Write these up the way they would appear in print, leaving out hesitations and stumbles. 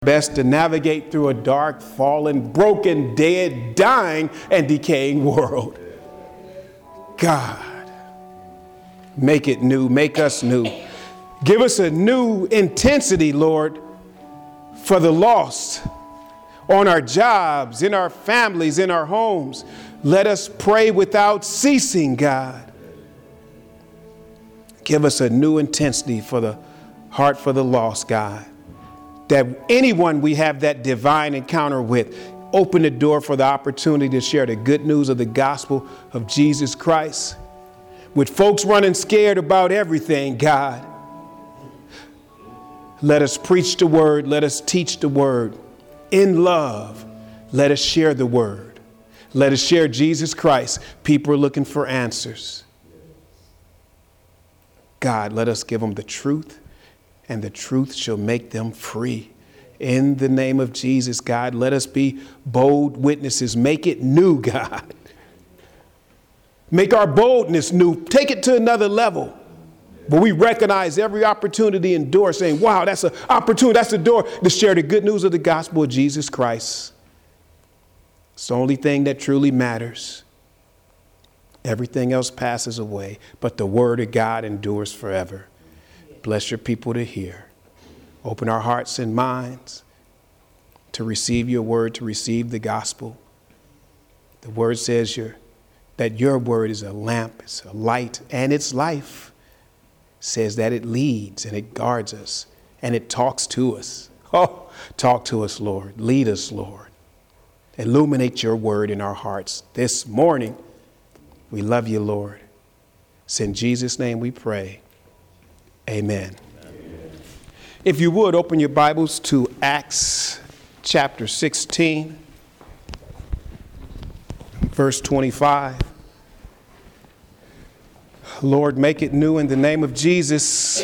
Best to navigate through a dark, fallen, broken, dead, dying, and decaying world. God, make it new, make us new. Give us a new intensity, Lord, for the lost, on our jobs, in our families, in our homes. Let us pray without ceasing, God. Give us a new intensity for the heart for the lost, God. That anyone we have that divine encounter with, open the door for the opportunity to share the good news of the gospel of Jesus Christ. With folks running scared about everything, God, let us preach the word. Let us teach the word. In love, let us share the word. Let us share Jesus Christ. People are looking for answers. God, let us give them the truth, and the truth shall make them free. In the name of Jesus, God, let us be bold witnesses. Make it new, God. Make our boldness new. Take it to another level. But we recognize every opportunity and door saying, wow, that's an opportunity. That's the door to share the good news of the gospel of Jesus Christ. It's the only thing that truly matters. Everything else passes away, but the word of God endures forever. Bless your people to hear. Open our hearts and minds to receive your word, to receive the gospel. The word says that your word is a lamp, it's a light, and it's life. It says that it leads and it guards us and it talks to us. Oh, talk to us, Lord. Lead us, Lord. Illuminate your word in our hearts this morning. We love you, Lord. It's in Jesus' name we pray. Amen. If you would, open your Bibles to Acts chapter 16, verse 25. Lord, make it new in the name of Jesus.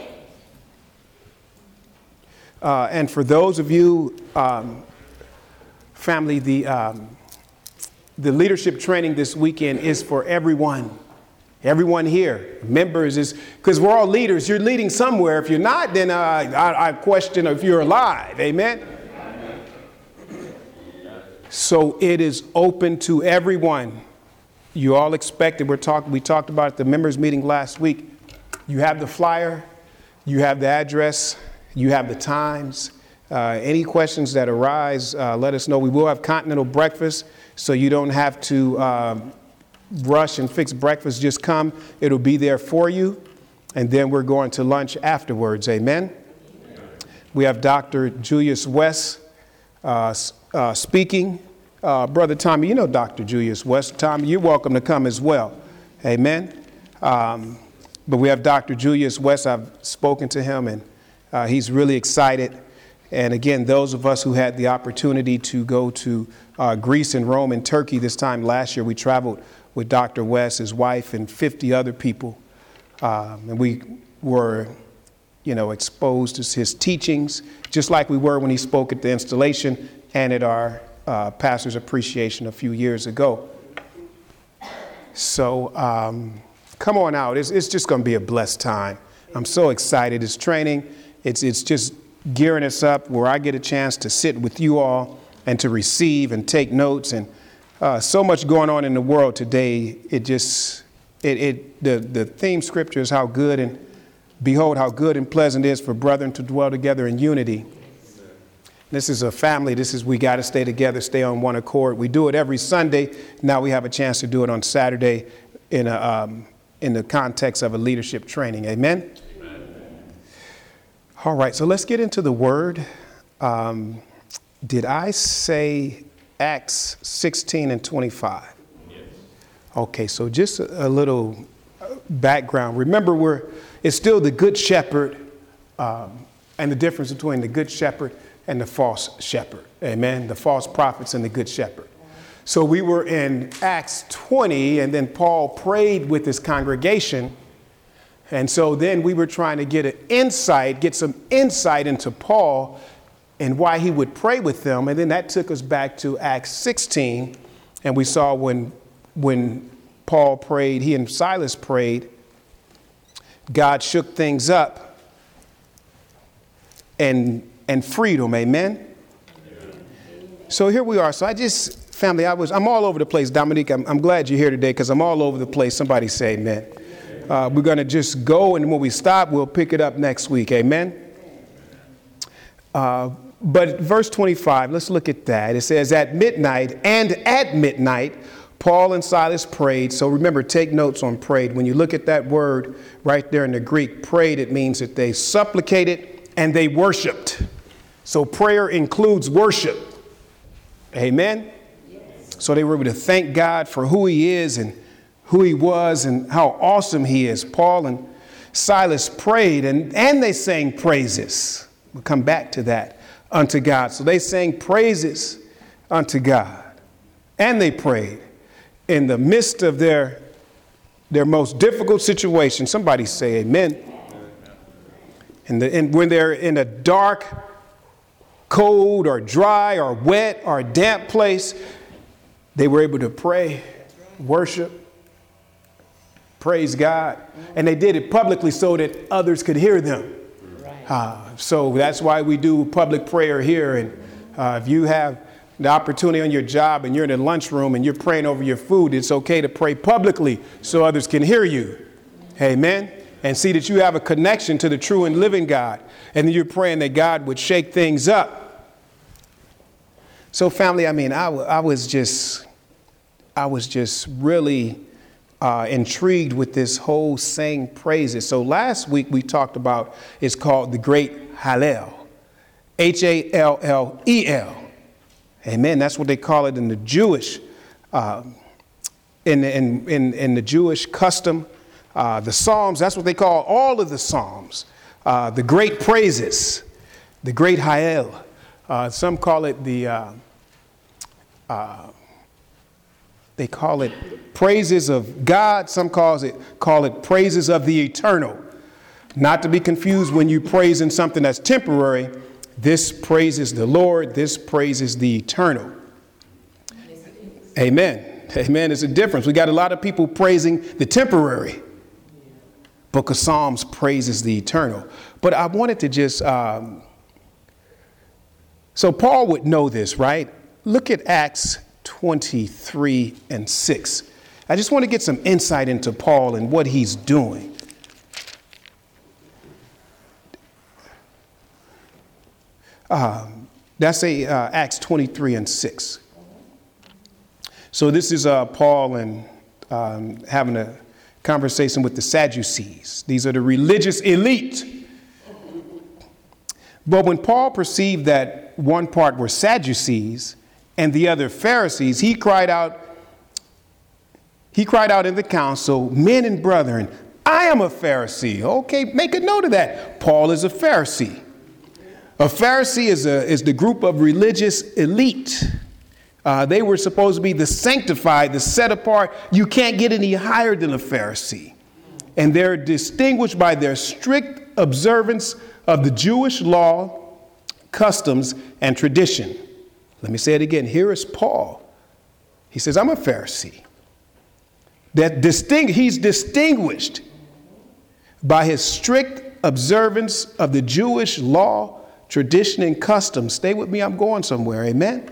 And for those of you, family, the leadership training this weekend is for everyone. Everyone here, members, is because we're all leaders. You're leading somewhere. If you're not, then I question if you're alive. Amen. So it is open to everyone. You all expected. We talked about it at the members meeting last week. You have the flyer. You have the address. You have the times. Any questions that arise, let us know. We will have continental breakfast, so you don't have to rush and fix breakfast. Just come. It'll be there for you. And then we're going to lunch afterwards. Amen. We have Dr. Julius West speaking. Brother Tommy, you know Dr. Julius West. Tommy, you're welcome to come as well. Amen. But we have Dr. Julius West. I've spoken to him, and he's really excited. And again, those of us who had the opportunity to go to Greece and Rome and Turkey this time last year, we traveled with Dr. West, his wife, and 50 other people. And we were, exposed to his teachings, just like we were when he spoke at the installation and at our pastor's appreciation a few years ago. So come on out. It's just going to be a blessed time. I'm so excited. It's training. It's just gearing us up where I get a chance to sit with you all and to receive and take notes. And so much going on in the world today. The theme scripture is how good and behold how good and pleasant it is for brethren to dwell together in unity. This is a family. We got to stay together, stay on one accord. We do it every Sunday. Now we have a chance to do it on Saturday in the context of a leadership training. Amen. All right, so let's get into the word. Did I say Acts 16 and 25? Yes. Okay, so just a little background. Remember, it's still the good shepherd and the difference between the good shepherd and the false shepherd. Amen. The false prophets and the good shepherd. So we were in Acts 20, and then Paul prayed with his congregation. And so then we were trying to get some insight into Paul and why he would pray with them. And then that took us back to Acts 16. And we saw when Paul prayed, he and Silas prayed, God shook things up. And and freedom. Amen. So here we are. So family, I'm all over the place. Dominique, I'm glad you're here today because I'm all over the place. Somebody say amen. We're going to just go, and when we stop, we'll pick it up next week. Amen. But verse 25, let's look at that. It says, at midnight, Paul and Silas prayed. So remember, take notes on prayed. When you look at that word right there in the Greek, prayed, it means that they supplicated and they worshiped. So prayer includes worship. Amen. Yes. So they were able to thank God for who he is and who he was and how awesome he is. Paul and Silas prayed and they sang praises. We'll come back to that, unto God. So they sang praises unto God, and they prayed in the midst of their most difficult situation. Somebody say amen. And when they're in a dark, cold or dry or wet or damp place, they were able to pray, worship, praise God. And they did it publicly so that others could hear them. So that's why we do public prayer here. And if you have the opportunity on your job and you're in the lunchroom and you're praying over your food, it's okay to pray publicly so others can hear you. Amen. And see that you have a connection to the true and living God. And then you're praying that God would shake things up. So family, I mean, I was just really intrigued with this whole saying praises. So last week we talked about, it's called the Great Hallel, Hallel. Amen. That's what they call it in the Jewish, in the Jewish custom. The Psalms, that's what they call all of the Psalms. The great praises, the Great Hallel. Some call it they call it praises of God. Some call it praises of the eternal. Not to be confused when you praise in something that's temporary. This praises the Lord. This praises the eternal. Amen. Amen. There's a difference. We got a lot of people praising the temporary. Book of Psalms praises the eternal. But I wanted to just, so Paul would know this, right? Look at Acts 23 and 6. I just want to get some insight into Paul and what he's doing. That's Acts 23 and 6. So this is Paul and having a conversation with the Sadducees. These are the religious elite. But when Paul perceived that one part were Sadducees and the other Pharisees, he cried out in the council, men and brethren, I am a Pharisee. Okay, make a note of that. Paul is a Pharisee. A Pharisee is the group of religious elite. They were supposed to be the sanctified, the set apart. You can't get any higher than a Pharisee. And they're distinguished by their strict observance of the Jewish law, customs, and tradition. Let me say it again. Here is Paul. He says, I'm a Pharisee. He's distinguished by his strict observance of the Jewish law, tradition, and customs. Stay with me. I'm going somewhere. Amen.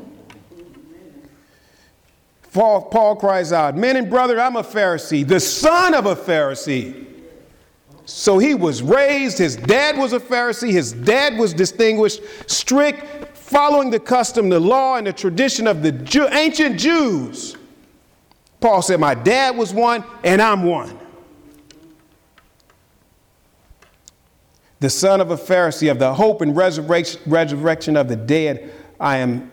Paul cries out, men and brother, I'm a Pharisee, the son of a Pharisee. So he was raised, his dad was a Pharisee, his dad was distinguished, strict, following the custom, the law, and the tradition of the ancient Jews. Paul said, my dad was one, and I'm one. The son of a Pharisee, of the hope and resurrection of the dead, I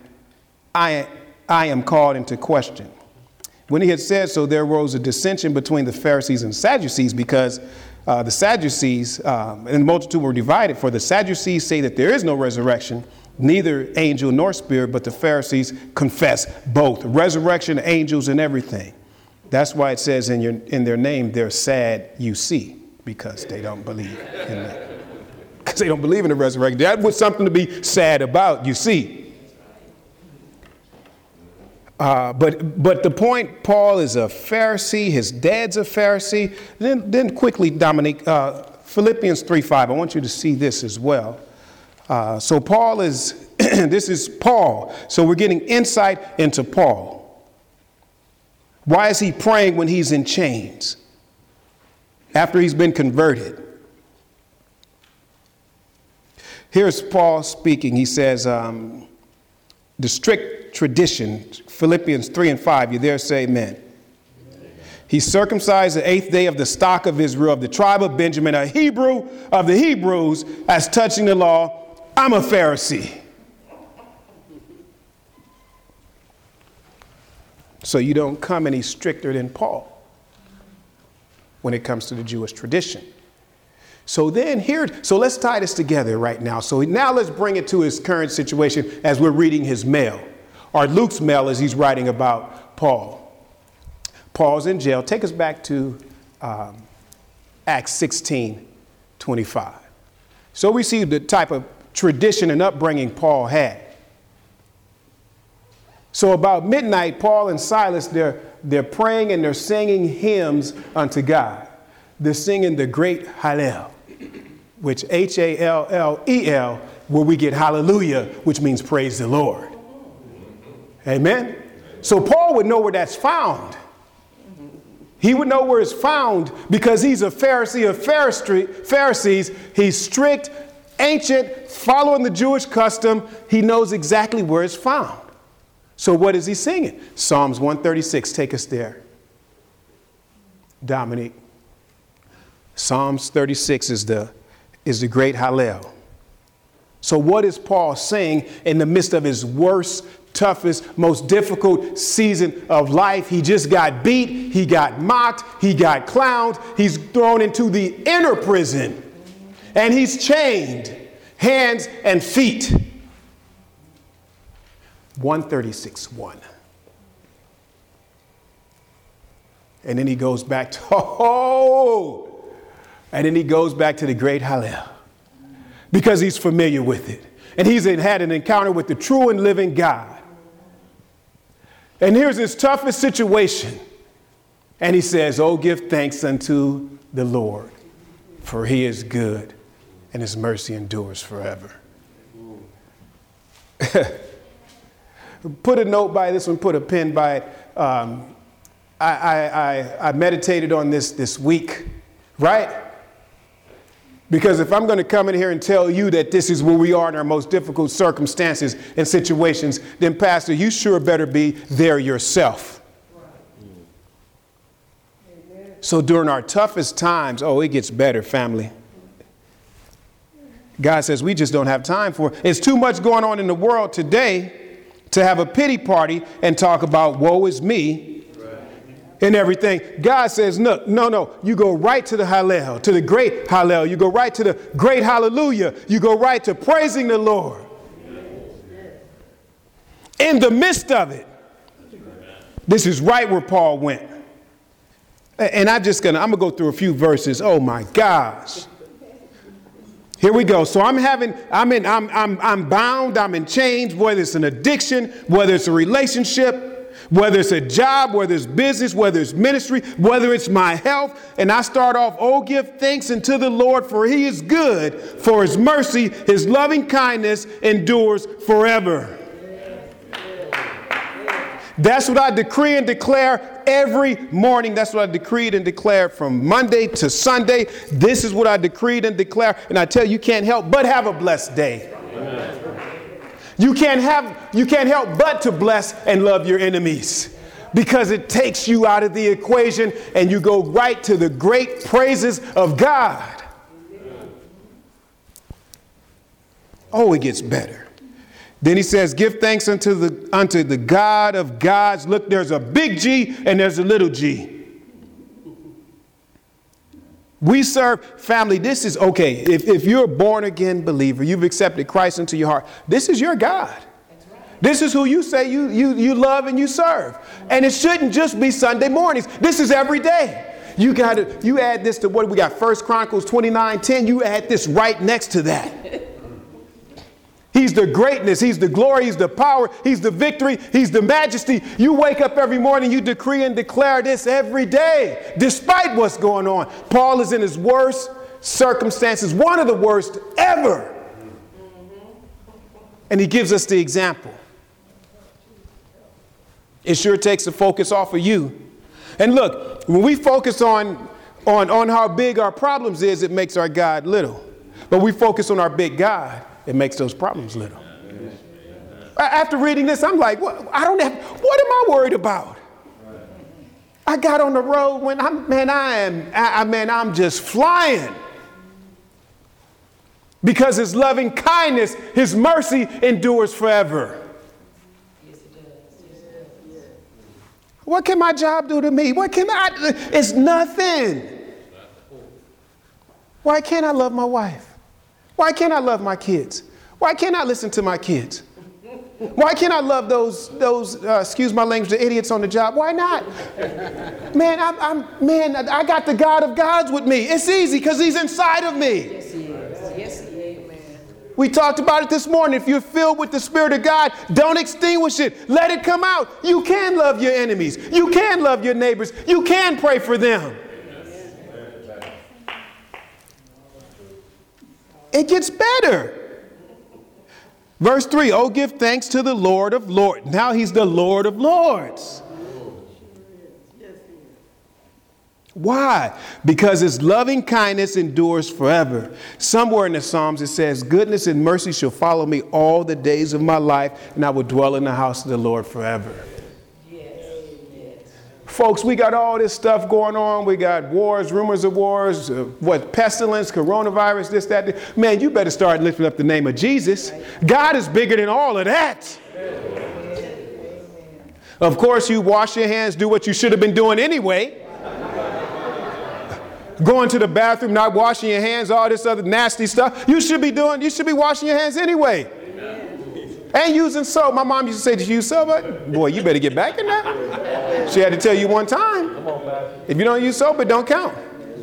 am called into question. When he had said so, there arose a dissension between the Pharisees and Sadducees because the Sadducees and the multitude were divided. For the Sadducees say that there is no resurrection, neither angel nor spirit, but the Pharisees confess both resurrection, angels, and everything. That's why it says in their name, they're sad, you see, because they don't believe in that. Because they don't believe in the resurrection. That was something to be sad about, you see. But the point, Paul is a Pharisee. His dad's a Pharisee. Then quickly, Dominique, Philippians 3:5. I want you to see this as well. So Paul is, this is Paul. So we're getting insight into Paul. Why is he praying when he's in chains? After he's been converted. Here's Paul speaking. He says, the strict tradition, Philippians 3 and 5. You there, say amen. He circumcised the 8th day of the stock of Israel, of the tribe of Benjamin, a Hebrew of the Hebrews, as touching the law. I'm a Pharisee. So you don't come any stricter than Paul when it comes to the Jewish tradition. So let's tie this together right now. So now let's bring it to his current situation as we're reading his mail, or Luke's mail as he's writing about Paul. Paul's in jail. Take us back to Acts 16:25. So we see the type of tradition and upbringing Paul had. So about midnight, Paul and Silas, they're praying and they're singing hymns unto God. They're singing the great Hallel, which Hallel, where we get hallelujah, which means praise the Lord. Amen. So Paul would know where that's found. He would know where it's found because he's a Pharisee of Pharisees. He's strict, ancient, following the Jewish custom. He knows exactly where it's found. So what is he singing? Psalms 136. Take us there, Dominic. Psalms 36 is the great Hallel. So what is Paul saying in the midst of his worst, toughest, most difficult season of life? He just got beat. He got mocked. He got clowned. He's thrown into the inner prison and he's chained hands and feet. 136:1. And then he goes back to, and then he goes back to the great Hallel because he's familiar with it. And he's had an encounter with the true and living God. And here's his toughest situation. And he says, oh, give thanks unto the Lord, for he is good and his mercy endures forever. Put a note by this one, put a pen by it. I meditated on this week, right? Because if I'm going to come in here and tell you that this is where we are in our most difficult circumstances and situations, then Pastor, you sure better be there yourself. So during our toughest times, it gets better, family. God says we just don't have time for it. It's too much going on in the world today to have a pity party and talk about woe is me and everything. God says, no, you go right to the Hallel, to the great Hallel. You go right to the great hallelujah. You go right to praising the Lord. In the midst of it, this is right where Paul went. And I'm going to go through a few verses. Oh my gosh. Here we go. So I'm bound, I'm in chains, whether it's an addiction, whether it's a relationship, whether it's a job, whether it's business, whether it's ministry, whether it's my health. And I start off, give thanks unto the Lord, for he is good, for his mercy, his loving kindness endures forever. That's what I decree and declare every morning. That's what I decreed and declared from Monday to Sunday. This is what I decreed and declare. And I tell you, you can't help but have a blessed day. Amen. You can't help but to bless and love your enemies, because it takes you out of the equation and you go right to the great praises of God. It gets better. Then he says, give thanks unto the God of gods. Look, there's a big G and there's a little g. We serve, family, this is okay. If you're a born again believer, you've accepted Christ into your heart, this is your God. That's right. This is who you say you love and you serve. And it shouldn't just be Sunday mornings. This is every day. You add this to what we got, 1 Chronicles 29:10. You add this right next to that. He's the greatness, he's the glory, he's the power, he's the victory, he's the majesty. You wake up every morning, you decree and declare this every day, despite what's going on. Paul is in his worst circumstances, one of the worst ever. And he gives us the example. It sure takes the focus off of you. And look, when we focus on how big our problems is, it makes our God little. But we focus on our big God, it makes those problems little. After reading this, I'm like, what am I worried about? I got on the road when I'm just flying. Because his loving kindness, his mercy endures forever. What can my job do to me? It's nothing. Why can't I love my wife? Why can't I love my kids? Why can't I listen to my kids? Why can't I love those excuse my language, the idiots on the job? Why not? Man, I got the God of gods with me. It's easy because he's inside of me. Yes, he is. Yes, he is. Amen. We talked about it this morning. If you're filled with the Spirit of God, don't extinguish it. Let it come out. You can love your enemies. You can love your neighbors. You can pray for them. It gets better. Verse 3, oh, give thanks to the Lord of Lords. Now he's the Lord of Lords. Why? Because his loving kindness endures forever. Somewhere in the Psalms it says, goodness and mercy shall follow me all the days of my life, and I will dwell in the house of the Lord forever. Folks, we got all this stuff going on. We got wars, rumors of wars, pestilence, coronavirus, this, that. Man, you better start lifting up the name of Jesus. God is bigger than all of that. Of course, you wash your hands, do what you should have been doing anyway. Going to the bathroom, not washing your hands, all this other nasty stuff. You should be washing your hands anyway. And using soap. My mom used to say, did you use soap? Boy, you better get back in that. She had to tell you one time. If you don't use soap, it don't count.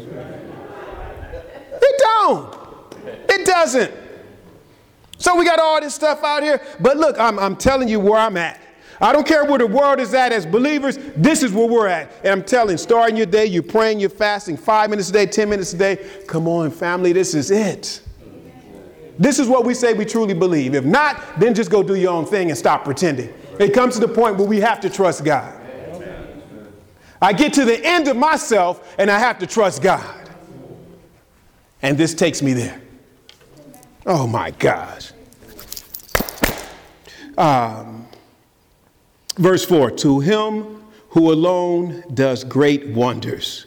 It don't. It doesn't. So we got all this stuff out here. But look, I'm telling you where I'm at. I don't care where the world is at as believers. This is where we're at. And I'm telling, starting your day, you're praying, you're fasting 5 minutes a day, 10 minutes a day. Come on, family, this is it. This is what we say we truly believe. If not, then just go do your own thing and stop pretending. It comes to the point where we have to trust God. I get to the end of myself and I have to trust God. And this takes me there. Oh my gosh. Verse 4, to him who alone does great wonders.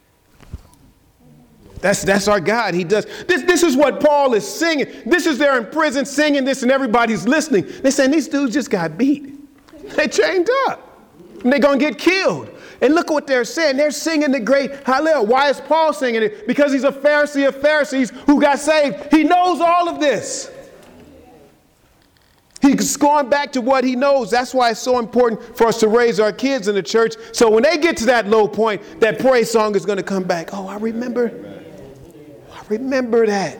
That's our God. He does. This is what Paul is singing. This is they're in prison singing this and everybody's listening. They're saying these dudes just got beat. They chained up. And they're going to get killed. And look what they're saying. They're singing the great Hallel. Why is Paul singing it? Because he's a Pharisee of Pharisees who got saved. He knows all of this. He's going back to what he knows. That's why it's so important for us to raise our kids in the church. So when they get to that low point, that praise song is going to come back. Oh, I remember that.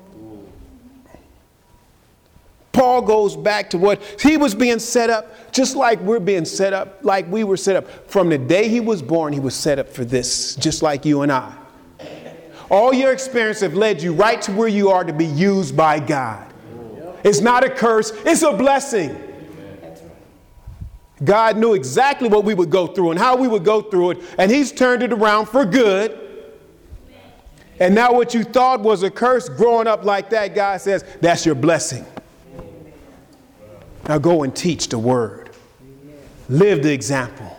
Paul goes back to what he was being set up, just like we're being set up, like we were set up. From the day he was born, he was set up for this, just like you and I. All your experience have led you right to where you are to be used by God. It's not a curse, it's a blessing. God knew exactly what we would go through and how we would go through it, and he's turned it around for good. And now what you thought was a curse growing up like that, God says, that's your blessing. Now go and teach the word. Live the example.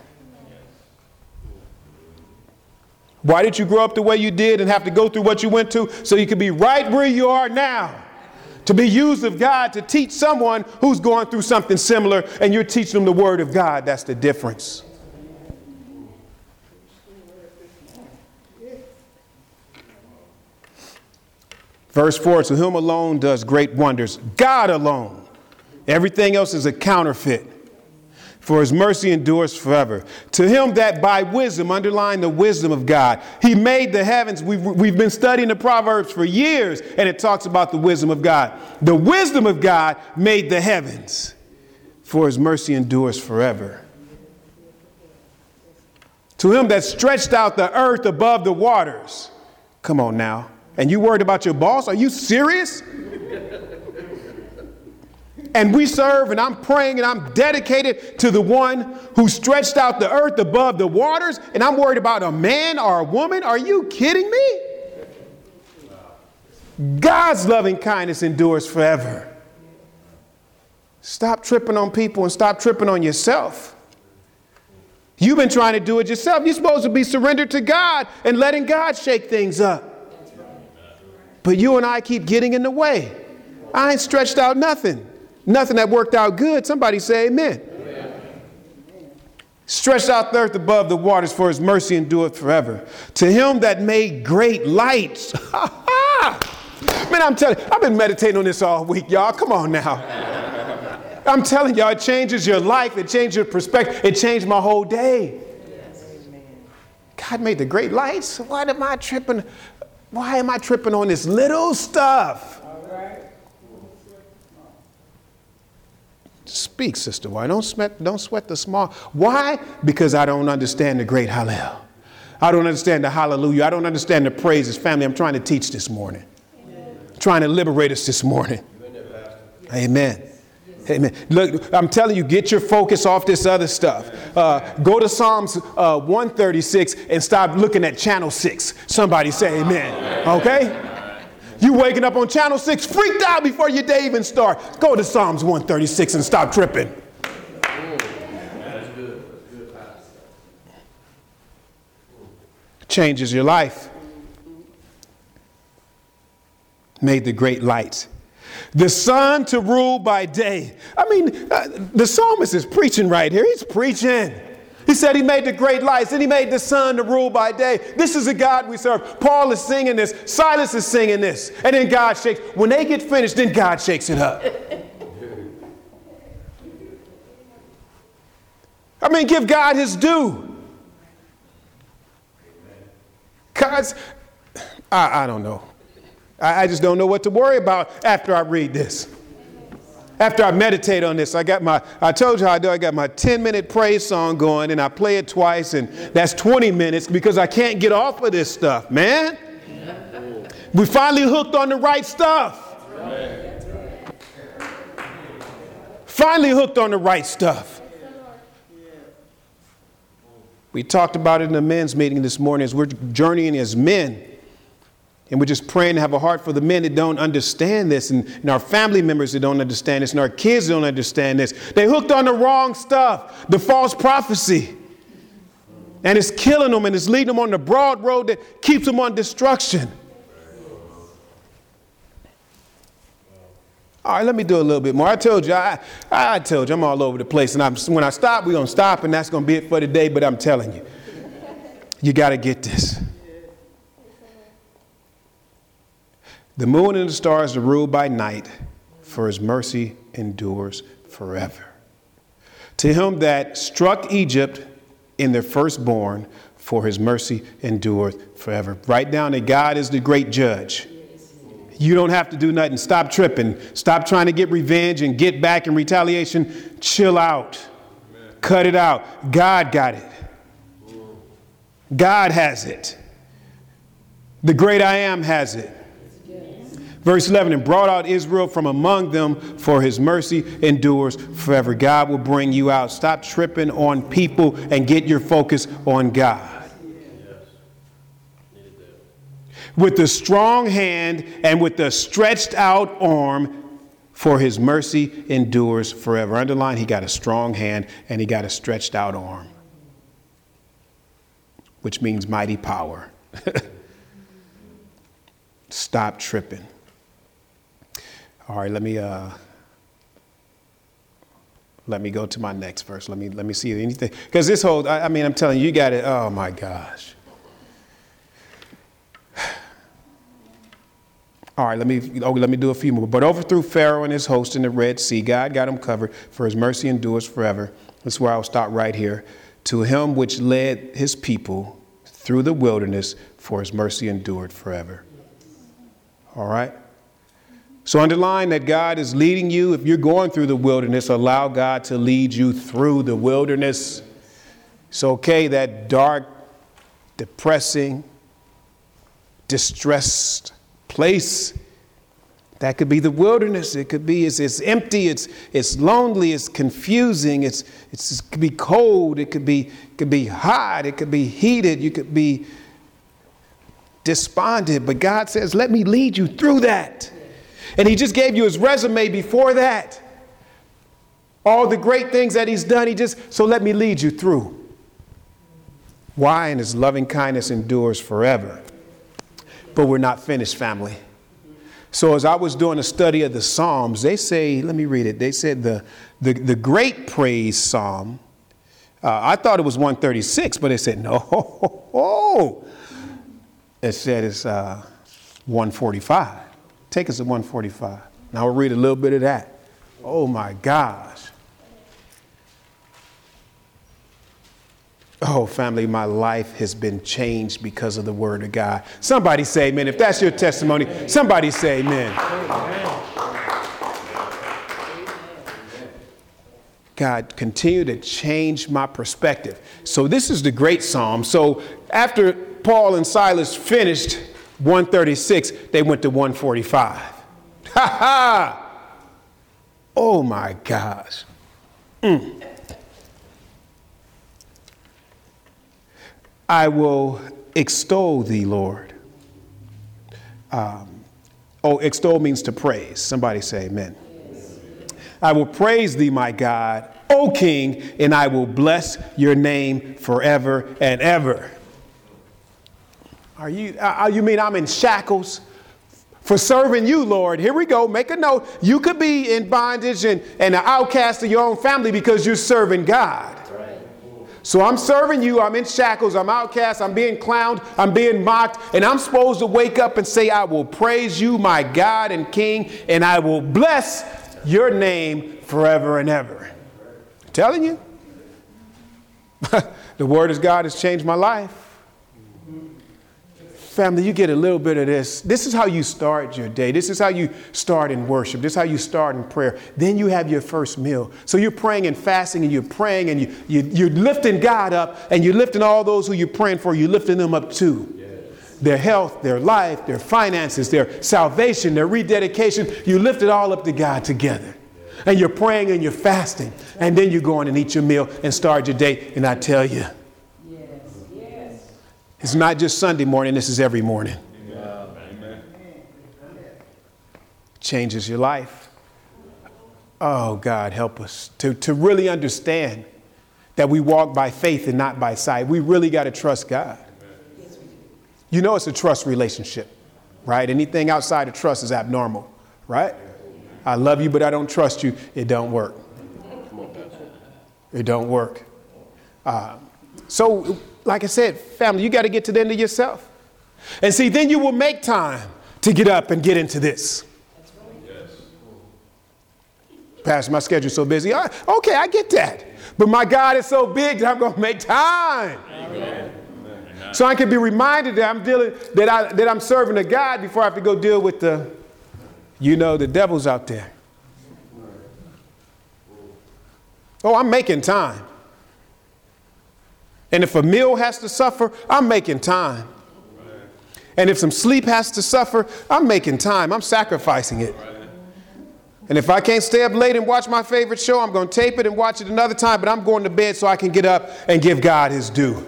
Why did you grow up the way you did and have to go through what you went to? So you could be right where you are now. To be used of God to teach someone who's going through something similar, and you're teaching them the word of God. That's the difference. Verse 4, to whom alone does great wonders. God alone. Everything else is a counterfeit. For his mercy endures forever. To him that by wisdom, underline the wisdom of God, he made the heavens. We've been studying the Proverbs for years, and it talks about the wisdom of God. The wisdom of God made the heavens. For his mercy endures forever. To him that stretched out the earth above the waters. Come on now. And you worried about your boss? Are you serious? And we serve, and I'm praying, and I'm dedicated to the one who stretched out the earth above the waters, and I'm worried about a man or a woman? Are you kidding me? God's loving kindness endures forever. Stop tripping on people and stop tripping on yourself. You've been trying to do it yourself. You're supposed to be surrendered to God and letting God shake things up. But you and I keep getting in the way. I ain't stretched out nothing. Nothing that worked out good. Somebody say amen. Stretched out the earth above the waters, for his mercy endureth forever. To him that made great lights. Man, I'm telling you, I've been meditating on this all week, y'all. Come on now. I'm telling y'all, it changes your life. It changes your perspective. It changed my whole day. God made the great lights. Why am I tripping? Why am I tripping on this little stuff? Speak, Sister. Why? Don't sweat the small. Why? Because I don't understand the great Hallel. I don't understand the hallelujah. I don't understand the praises. Family, I'm trying to teach this morning. I'm trying to liberate us this morning. Amen. Amen. Look, I'm telling you, get your focus off this other stuff. Go to Psalms 136 and stop looking at channel 6. Somebody say amen. Okay? You waking up on channel 6, freaked out before your day even starts. Go to Psalms 136 and stop tripping. Changes your life. Made the great light. The sun to rule by day. I mean, the psalmist is preaching right here. He's preaching. He said he made the great lights and he made the sun to rule by day. This is a God we serve. Paul is singing this. Silas is singing this. And then God shakes. When they get finished, then God shakes it up. I mean, give God his due. God's, I don't know. I just don't know what to worry about after I read this. After I meditate on this, I told you how I do. I got my 10-minute praise song going and I play it twice and that's 20 minutes because I can't get off of this stuff, man. We finally hooked on the right stuff. Finally hooked on the right stuff. We talked about it in the men's meeting this morning as we're journeying as men. And we're just praying to have a heart for the men that don't understand this and our family members that don't understand this and our kids that don't understand this. They hooked on the wrong stuff, the false prophecy. And it's killing them and it's leading them on the broad road that keeps them on destruction. All right, let me do a little bit more. I told you I'm all over the place. And when I stop, we're going to stop and that's going to be it for today. But I'm telling you, you got to get this. The moon and the stars are ruled by night, for his mercy endures forever. To him that struck Egypt in their firstborn, for his mercy endureth forever. Write down that God is the great judge. You don't have to do nothing. Stop tripping. Stop trying to get revenge and get back in retaliation. Chill out. Cut it out. God got it. God has it. The great I am has it. Verse 11, and brought out Israel from among them, for his mercy endures forever. God will bring you out. Stop tripping on people and get your focus on God. With the strong hand and with the stretched out arm, for his mercy endures forever. Underline, he got a strong hand and he got a stretched out arm, which means mighty power. Stop tripping. All right, let me go to my next verse. Let me see anything. Because this whole, I'm telling you, you got it. Oh my gosh. All right, let me do a few more. But overthrew Pharaoh and his host in the Red Sea. God got him covered, for his mercy endures forever. That's where I'll stop right here. To him which led his people through the wilderness, for his mercy endured forever. All right. So underline that God is leading you. If you're going through the wilderness, allow God to lead you through the wilderness. It's okay, that dark, depressing, distressed place That could be the wilderness. It could be it's empty, it's lonely, it's confusing, it could be cold, it could be hot, it could be heated, you could be despondent. But God says, let me lead you through that. And he just gave you his resume before that. All the great things that he's done, so let me lead you through. Why? And his loving kindness endures forever. But we're not finished, family. So as I was doing a study of the Psalms, they say, let me read it. They said the great praise Psalm, I thought it was 136, but they said, no. It said it's 145. Take us to 145. Now we'll read a little bit of that. Oh my gosh. Oh, family, my life has been changed because of the word of God. Somebody say amen. If that's your testimony, somebody say amen. God, continue to change my perspective. So this is the great Psalm. So after Paul and Silas finished 136, they went to 145. Ha ha! Oh my gosh. I will extol thee, Lord. Extol means to praise. Somebody say amen. Yes. I will praise thee, my God, O King, and I will bless your name forever and ever. You mean I'm in shackles for serving you, Lord? Here we go. Make a note. You could be in bondage and an outcast of your own family because you're serving God. So I'm serving you, I'm in shackles, I'm outcast, I'm being clowned, I'm being mocked, and I'm supposed to wake up and say, I will praise you, my God and King, and I will bless your name forever and ever. I'm telling you, the word of God has changed my life. Family, you get a little bit of this. This is how you start your day. This is how you start in worship. This is how you start in prayer. Then you have your first meal. So you're praying and fasting and you're praying and you're lifting God up and you're lifting all those who you're praying for. You're lifting them up too. Yes. Their health, their life, their finances, their salvation, their rededication. You lift it all up to God together. Yes. And you're praying and you're fasting. And then you go on and eat your meal and start your day. And I tell you, it's not just Sunday morning, this is every morning. Amen. Changes your life. Oh, God, help us to really understand that we walk by faith and not by sight. We really got to trust God. You know it's a trust relationship, right? Anything outside of trust is abnormal, right? I love you, but I don't trust you. It don't work. It don't work. So, like I said, family, you got to get to the end of yourself. And see, then you will make time to get up and get into this. Yes. Pastor, my schedule's so busy. Okay, I get that. But my God is so big that I'm going to make time. Amen. So I can be reminded that I'm serving a God before I have to go deal with the devils out there. Oh, I'm making time. And if a meal has to suffer, I'm making time. And if some sleep has to suffer, I'm making time. I'm sacrificing it. And if I can't stay up late and watch my favorite show, I'm going to tape it and watch it another time. But I'm going to bed so I can get up and give God his due.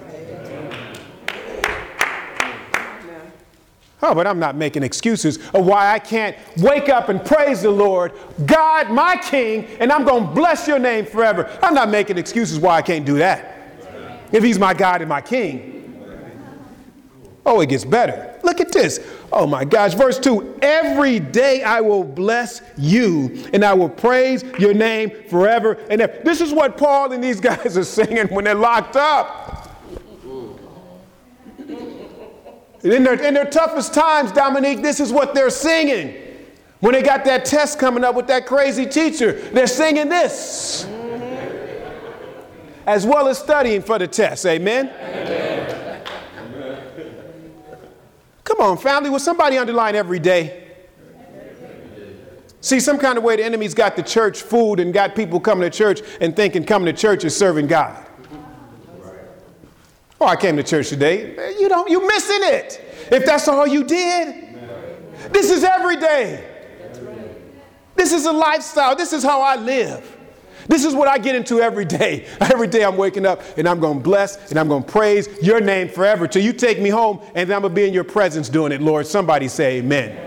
Oh, but I'm not making excuses of why I can't wake up and praise the Lord, God, my King, and I'm going to bless your name forever. I'm not making excuses why I can't do that. If he's my God and my King. Oh, it gets better. Look at this. Oh my gosh. Verse 2. Every day I will bless you and I will praise your name forever and ever. This is what Paul and these guys are singing when they're locked up. In their toughest times, Dominique, this is what they're singing. When they got that test coming up with that crazy teacher, they're singing this. As well as studying for the test. Amen? Amen. Come on, family. Will somebody underline every day? See, some kind of way the enemy's got the church fooled and got people coming to church and thinking coming to church is serving God. Oh, I came to church today. You're missing it. If that's all you did, this is every day. This is a lifestyle. This is how I live. This is what I get into every day. Every day I'm waking up and I'm going to bless and I'm going to praise your name forever till you take me home, and then I'm going to be in your presence doing it, Lord. Somebody say amen.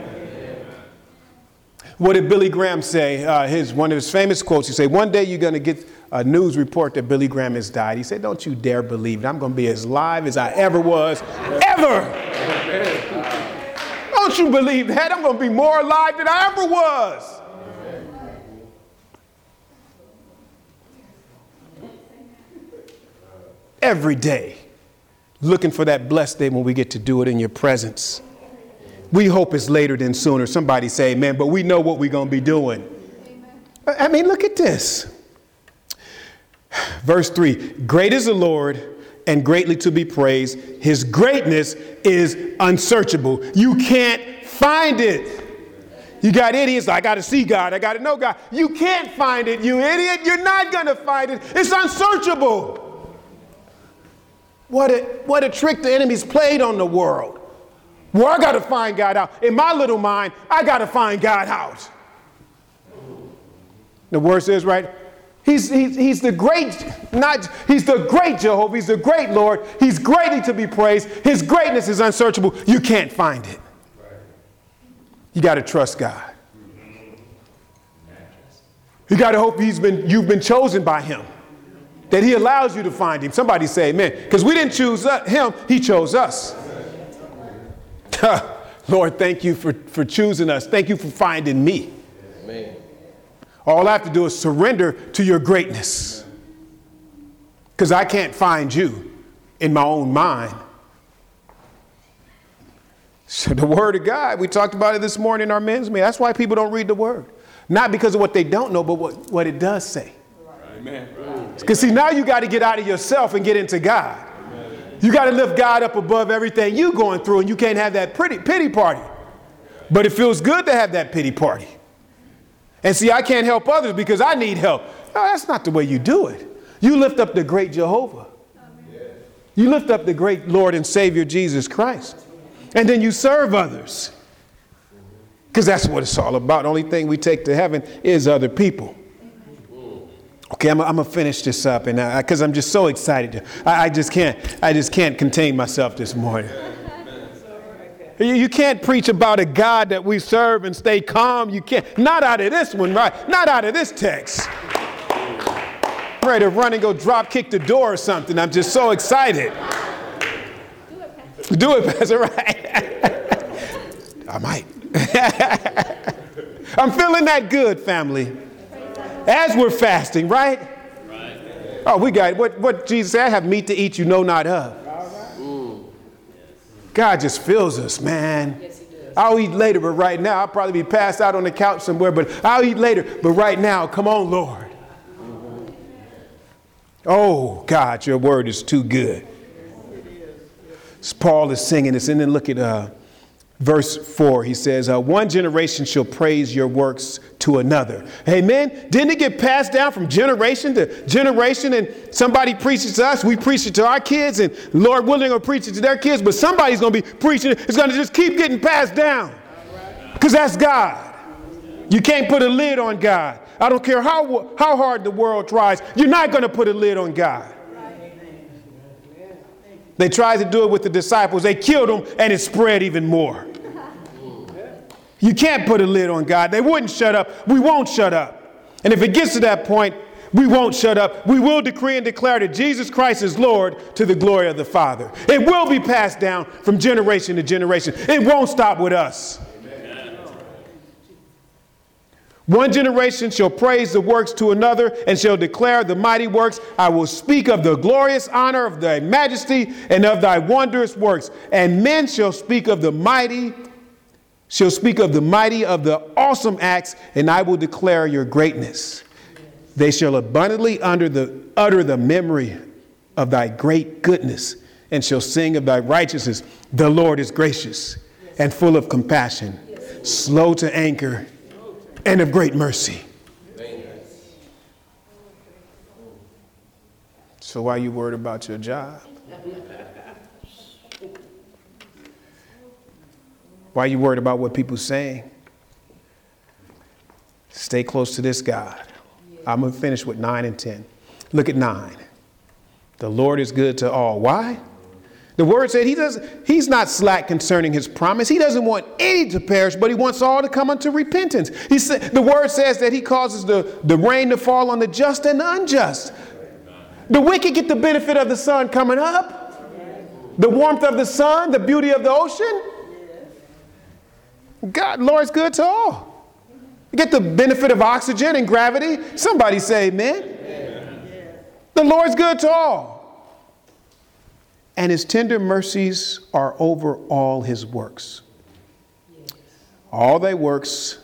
What did Billy Graham say? One of his famous quotes, he said, one day you're going to get a news report that Billy Graham has died. He said, don't you dare believe it. I'm going to be as live as I ever was, ever. Don't you believe that? I'm going to be more alive than I ever was. Every day, looking for that blessed day when we get to do it in your presence. We hope it's later than sooner. Somebody say amen, but we know what we're going to be doing. Amen. I mean, look at this. Verse 3, great is the Lord and greatly to be praised. His greatness is unsearchable. You can't find it. You got idiots, I got to see God, I got to know God. You can't find it, you idiot. You're not going to find it. It's unsearchable. What a trick the enemy's played on the world. Well, I got to find God out. In my little mind, I got to find God out. The word says, right? He's the great Jehovah. He's the great Lord. He's greatly to be praised. His greatness is unsearchable. You can't find it. You got to trust God. You got to hope you've been chosen by him, that he allows you to find him. Somebody say amen. Because we didn't choose him, he chose us. Lord, thank you for choosing us. Thank you for finding me. Amen. All I have to do is surrender to your greatness. Because I can't find you in my own mind. So the word of God, we talked about it this morning in our men's meeting. That's why people don't read the word. Not because of what they don't know, but what it does say. Amen. Because see, now you got to get out of yourself and get into God. Amen. You got to lift God up above everything you going through, and you can't have that pity party. But it feels good to have that pity party. And see, I can't help others because I need help. No, that's not the way you do it. You lift up the great Jehovah. Amen. You lift up the great Lord and Savior Jesus Christ. And then you serve others. Because that's what it's all about. The only thing we take to heaven is other people. Okay, I'm going to finish this up, and because I'm just so excited. I just can't contain myself this morning. You can't preach about a God that we serve and stay calm. You can't. Not out of this one, right? Not out of this text. I'm ready to run and go drop kick the door or something. I'm just so excited. Do it, Pastor, right? I might. I'm feeling that good, family. As we're fasting, right? Oh, we got what Jesus said, I have meat to eat you know not of. God just fills us, man. Yes, he does. I'll eat later, but right now, I'll probably be passed out on the couch somewhere, but I'll eat later. But right now, come on, Lord. Oh, God, your word is too good. Paul is singing this, and then look at verse 4. He says, one generation shall praise your works to another. Amen. Didn't it get passed down from generation to generation? And somebody preaches to us, we preach it to our kids, and Lord willing will preach it to their kids, but somebody's going to be preaching it. It's going to just keep getting passed down. Because that's God. You can't put a lid on God. I don't care how hard the world tries. You're not going to put a lid on God. They tried to do it with the disciples. They killed them, and it spread even more. You can't put a lid on God. They wouldn't shut up. We won't shut up. And if it gets to that point, we won't shut up. We will decree and declare that Jesus Christ is Lord to the glory of the Father. It will be passed down from generation to generation. It won't stop with us. One generation shall praise the works to another and shall declare the mighty works. I will speak of the glorious honor of thy majesty and of thy wondrous works. And men shall speak of the mighty, of the awesome acts, and I will declare your greatness. They shall abundantly utter the memory of thy great goodness and shall sing of thy righteousness. The Lord is gracious and full of compassion, slow to anger, and of great mercy. So why are you worried about your job? Why are you worried about what people are saying? Stay close to this God. I'm going to finish with 9 and 10. Look at 9. The Lord is good to all. Why? The word said he's not slack concerning his promise. He doesn't want any to perish, but he wants all to come unto repentance. He said, the word says that he causes the rain to fall on the just and the unjust. The wicked get the benefit of the sun coming up, the warmth of the sun, the beauty of the ocean. God, Lord's good to all. You get the benefit of oxygen and gravity. Somebody say amen. The Lord's good to all. And his tender mercies are over all his works. All thy works,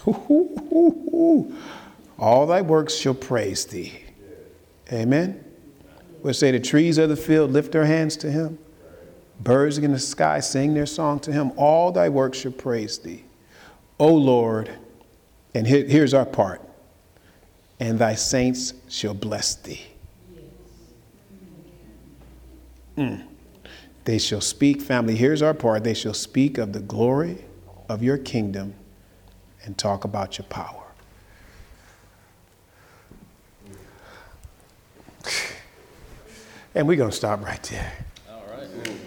all thy works shall praise thee. Amen. We'll say the trees of the field lift their hands to him. Birds in the sky sing their song to him. All thy works shall praise thee. O Lord, and here's our part. And thy saints shall bless thee. They shall speak, family, here's our part. They shall speak of the glory of your kingdom and talk about your power. And we're going to stop right there. All right.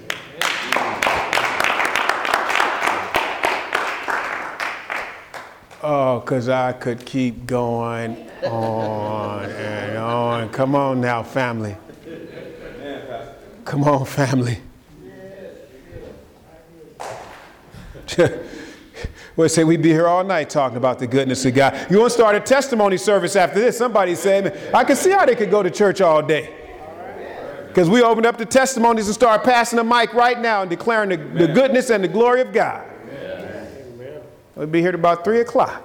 Oh, because I could keep going on and on. Come on now, family. Come on, family. We'll say we'd be here all night talking about the goodness of God. You want to start a testimony service after this? Somebody said, I can see how they could go to church all day. Because we opened up the testimonies and start passing the mic right now and declaring the goodness and the glory of God. We'll be here at about 3 o'clock.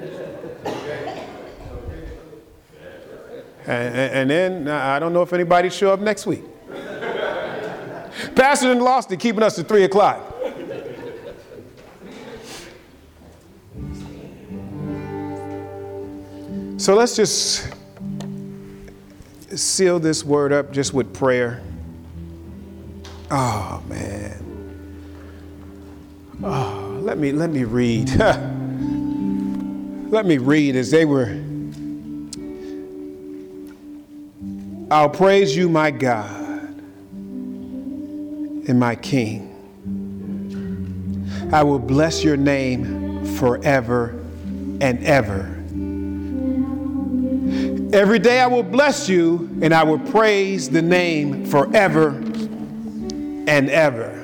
And then I don't know if anybody show up next week. Pastor and lost it, keeping us to 3 o'clock. So let's just seal this word up just with prayer. Oh, man. Oh, let me read. Let me read as they were. I'll praise you, my God and my King. I will bless your name forever and ever. Every day I will bless you and I will praise the name forever and ever.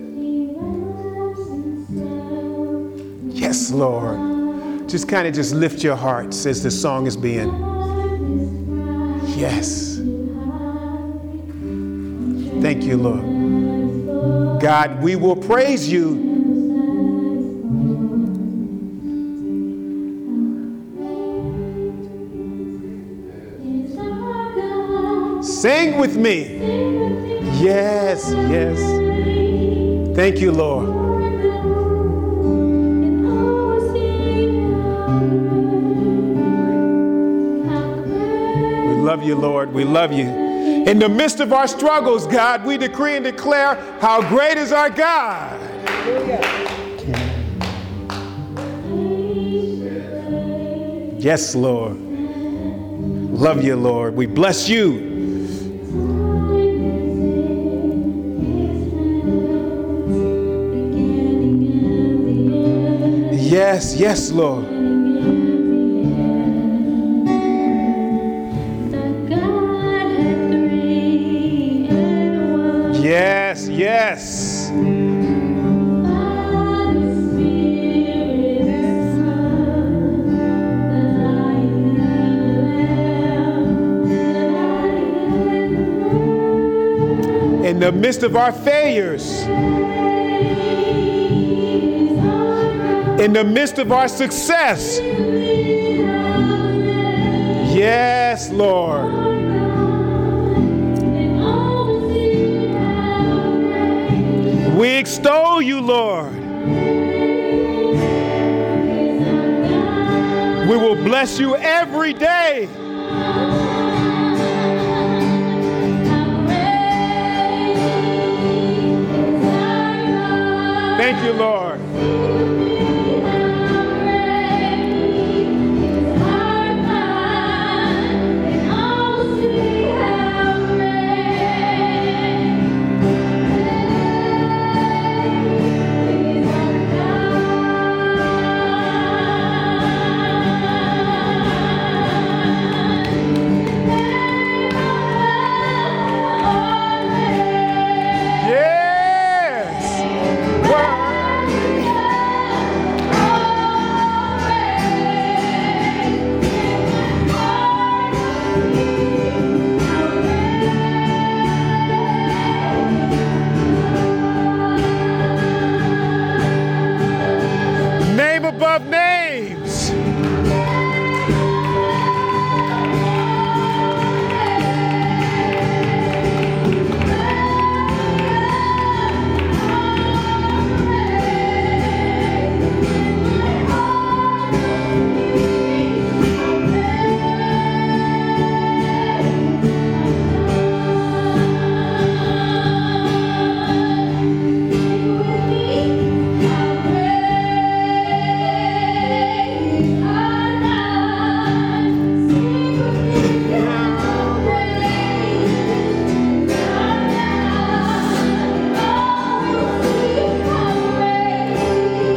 Yes, Lord. Just kind of just lift your hearts as the song is being. Yes. Thank you, Lord. God, we will praise you. Sing with me. Yes, yes. Thank you, Lord. We love you, Lord. We love you. In the midst of our struggles, God, we decree and declare how great is our God. Yes, Lord. Love you, Lord. We bless you. Yes, yes, Lord. Yes, yes. In the midst of our failures, in the midst of our success, yes, Lord. We extol you, Lord. We will bless you every day. Thank you, Lord.